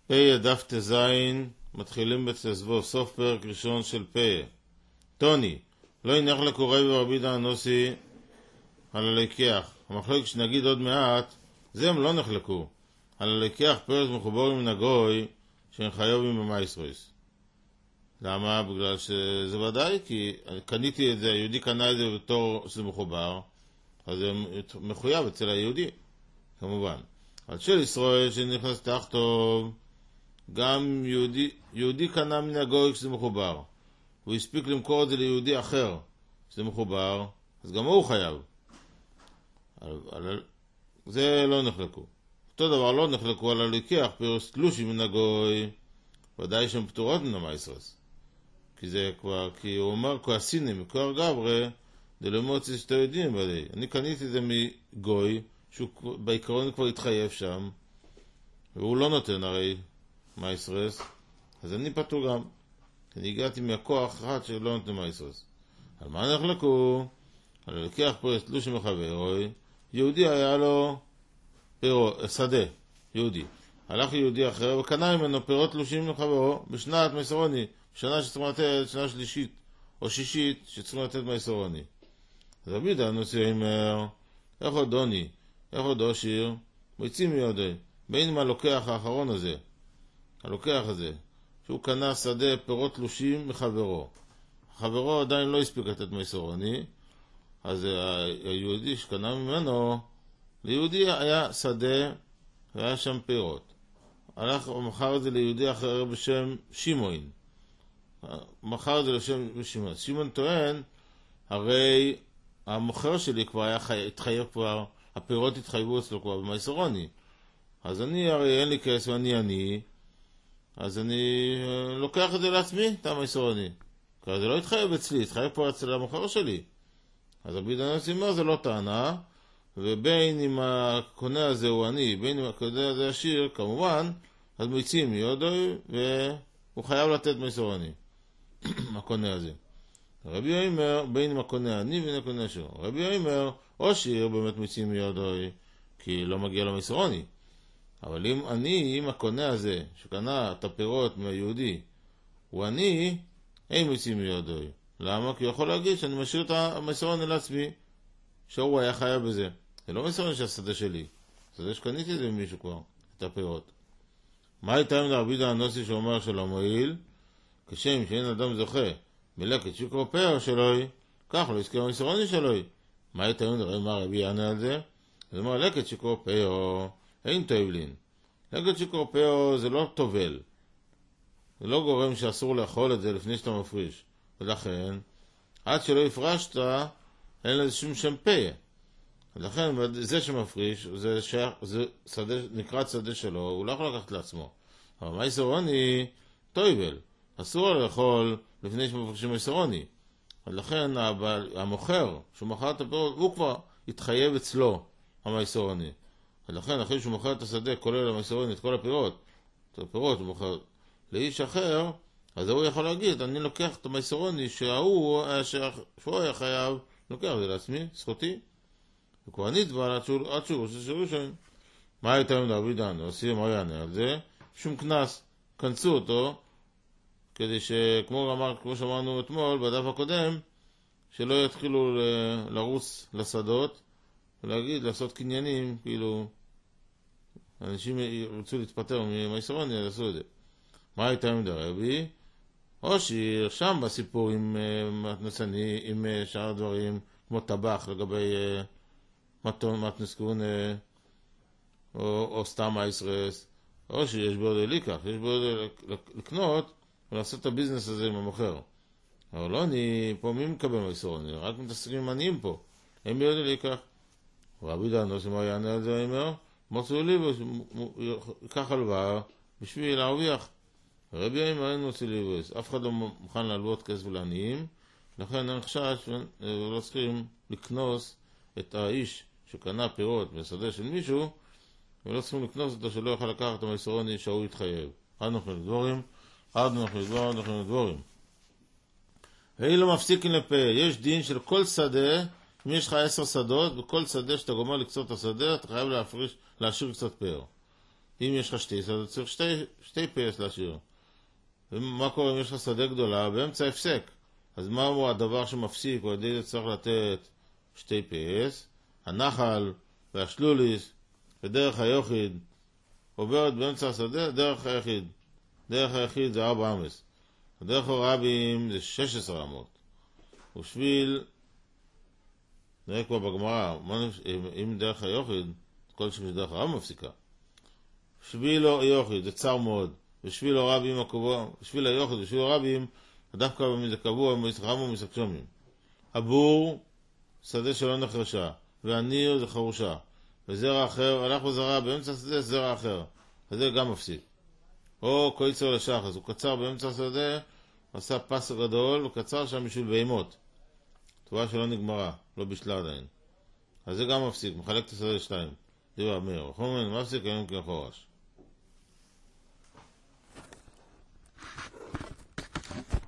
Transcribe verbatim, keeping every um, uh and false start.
פ' דף תזין, מתחילים בצזבו, סוף פרק ראשון של פ'. טוני, לא ינח לקוראי ורבי דענוסי על הלקח. המחלוק שנגיד עוד מעט, זה הם לא נחלקו. על הלקח פרס מחוברים מן הגוי שהם חיובים במייסרויס. למה? בגלל שזה ודאי, כי קניתי את זה, היהודי קנה את זה בתור שזה מחובר, אז זה מחויב אצל היהודי, כמובן. על של ישראל שנכנס תחתו, גם יהודי, יהודי קנה מן הגוי כשזה מחובר. הוא הספיק למכור את זה ליהודי אחר כשזה מחובר, אז גם הוא חייב. על, על, זה לא נחלקו. אותו דבר לא נחלקו על הלקח, פירוס תלושי מן הגוי, ודאי שהן פטורות מן המייסרס. כי זה כבר, כי הוא אומר, כועסיני, מקור גברה, דלמוצי שאתה יודעים בדי. אני קניתי את זה מגוי, שהוא בעיקרון כבר התחייב שם, והוא לא נותן הרי מייסרס, אז אני פטור גם. אני הגעתי מהכוח אחד שלא נותן מייסרס. על מה נחלקו? על הלקח פרס תלושי מחברוי, יהודי היה לו פירו, שדה, יהודי. הלך יהודי אחר וקנה ממנו פירות תלושים לחברו בשנת מייסרוני, בשנה שצריכים לתת, שנה שלישית או שישית שצריכים לתת מייסרוני. אז רבי דענוסי אומר, איך עוד דוני, איך עוד אושיר, מויצים מיודי, בין מה לוקח האחרון הזה, הלוקח הזה, שהוא קנה שדה פירות תלושים מחברו. חברו עדיין לא הספיק לתת מייסרוני, אז היהודי שקנה ממנו, ליהודי היה שדה והיה שם פירות. הלך ומחר את זה ליהודי אחר בשם שימון. מחר את זה לשם שימון. שימון טוען, הרי המוכר שלי כבר היה חי... התחייב כבר, הפירות התחייבו אצלו כבר במייסרוני. אז אני, הרי אין לי כסף ואני אני, אז אני לוקח את זה לעצמי, את המייסרוני. כי זה לא התחייב אצלי, התחייב פה אצל המוכר שלי. אז רבי דענוסי אומר, זה לא טענה, ובין אם הקונה הזה הוא אני, בין אם הקונה הזה עשיר, כמובן, אז מויצים מיודוי, והוא חייב לתת מייסרוני, הקונה הזה. רבי אומר, בין אם הקונה אני ובין הקונה עשיר. רבי אומר, או שיר באמת מויצים מיודוי, כי לא מגיע לו מייסרוני. אבל אם אני, אם הקונה הזה, שקנה את הפירות מהיהודי, הוא אני, אין מויצים מיודוי. למה? כי הוא יכול להגיד שאני משאיר את המייסרוני לעצמי, שהוא היה חייב בזה. זה לא מייסרוני של השדה שלי. השדה שקניתי את זה ממישהו כבר, את הפירות. מה הייתה עם רבי דענוסי שאומר שלא מועיל? כשם שאין אדם זוכה מלקט שיקרו פאר שלוי, כך לא יזכר המייסרוני שלוי. מה הייתה עם מה רבי יענה על זה? זה אומר לקט שיקרו פאר, אין טובלין. לקט שיקרו פאר זה לא טובל. זה לא גורם שאסור לאכול את זה לפני שאתה מפריש. ולכן, עד שלא הפרשת, אין לזה שום שם פה. ולכן, זה שמפריש, זה, שייך, זה שדה, נקרא שדה שלו, הוא לא יכול לקחת לעצמו. אבל מייסרוני, טויבל. אסור לאכול לפני שמפרישים מייסרוני. ולכן, המוכר, שהוא מוכר את הפירות, הוא כבר התחייב אצלו, המייסרוני. ולכן, אחרי שהוא מוכר את השדה, כולל המייסרוני, את כל הפירות, את הפירות הוא מוכר לאיש אחר, אז הוא יכול להגיד, אני לוקח את המייסרוני שהוא, שהוא היה חייב, לוקח את זה לעצמי, זכותי. וכבר נתבע עד שהוא עושה שירו שם. מה הייתה עם רבי דענוסי? מה יענה על זה? שום כנס, כנסו אותו, כדי שכמו אמר, כמו שאמרנו אתמול, בדף הקודם, שלא יתחילו לרוס לשדות, ולהגיד, לעשות קניינים, כאילו, אנשים ירצו להתפטר ממייסרוני, אז עשו את זה. מה הייתה עם רבי? או ששם בסיפור עם מתנסני, עם שאר הדברים, כמו טבח לגבי מתון, מתנסקון, או, או סתם מייסרס, או שיש בו עוד ליקח, יש בו עוד לקנות ולעשות את הביזנס הזה עם המוכר. אבל לא, אני פה מי מקבל מייסרוני? רק מתעסקים עם עניים פה, הם ביודע ליקח. רבי דענוסי מה יענה על זה, אומר, מצאו לי וכך הלוואה בשביל להרוויח. רבי יאמר אין מוציא ליבוס, אף אחד לא מוכן להלוות כסף לעניים, לכן אין חשש ולא צריכים לקנוס את האיש שקנה פירות בשדה של מישהו, ולא צריכים לקנוס אותו שלא יוכל לקחת את המייסרוני שהוא יתחייב. עד נוכל לדבורים, עד נוכל לדבורים, עד נוכל לדבורים. והיא לא מפסיקים לפה, יש דין של כל שדה, אם יש לך עשר שדות, בכל שדה שאתה גומר לקצות את השדה, אתה חייב להפריש, להשאיר קצת פאר. אם יש לך שטיס, אז צריך שתי, שתי פייס להשאיר. ומה קורה אם יש לך שדה גדולה באמצע הפסק? אז מהו הדבר שמפסיק, או ידי צריך לתת שתי פייס? הנחל והשלוליס ודרך היוחיד עוברת באמצע השדה, דרך היחיד. דרך היחיד זה ארבע אמס. הדרך הרבים זה שש עשרה אמות. ושביל, נראה כבר בגמרא, אם דרך היוחיד, כל שביל דרך הרב מפסיקה. שביל היוחיד זה צר מאוד. ושביל הרבים הקבוע, שביל היוחיד ושביל הרבים, דווקא זה קבוע, מסחרם ומסקשומים. הבור, שדה שלא נחרשה, והניר זה חרושה. וזרע אחר, הלך וזרע באמצע השדה, זרע אחר. אז זה גם מפסיק. או קויצר לשח, אז הוא קצר באמצע השדה, עשה פס גדול, וקצר שם בשביל בהימות. תבואה שלא נגמרה, לא בשלה עדיין. אז זה גם מפסיק, מחלק את השדה לשתיים. זה אומר, חומן מפסיק היום כחורש.